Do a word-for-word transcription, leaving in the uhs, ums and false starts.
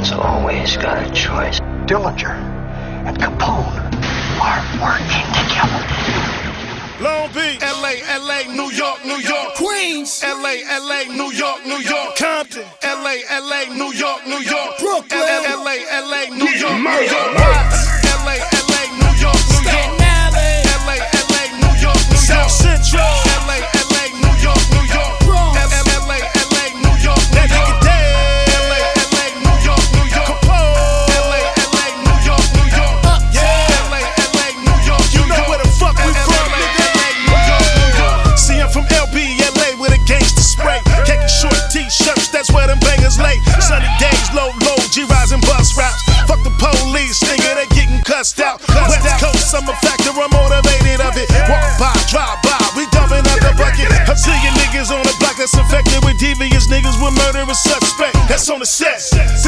One's always got a choice. Dillinger and Capone are working together. Long Beach, L A, L A, New York, New York, Queens, L A, L A, New York, New York, Compton, L A, L A, New York, New York, Brooklyn, L A, L A, New York, New York, Watts, L A, L A, New York, New York, L A, L A, New York, New York, South Central, L A, L A, New York, New York, L A, L A, New York, New York, L A, L A, New York, New York, Capone, L A, L A, New York, New York, yeah, L A, L A, New York, you know where the fuck we from, nigga. See, I'm from L B, L A, with a gangster spray. Khaki short t-shirts, that's where them bangers lay. Sunny days, low, low, G-Rise and bus routes. Fuck the police, nigga, they getting cussed out. West Coast, summer factor, I'm motivated of it. Walk by, drive by, we dumping out the bucket. A zillion niggas on the block that's infected with devious niggas with murderous suspect. That's on the set.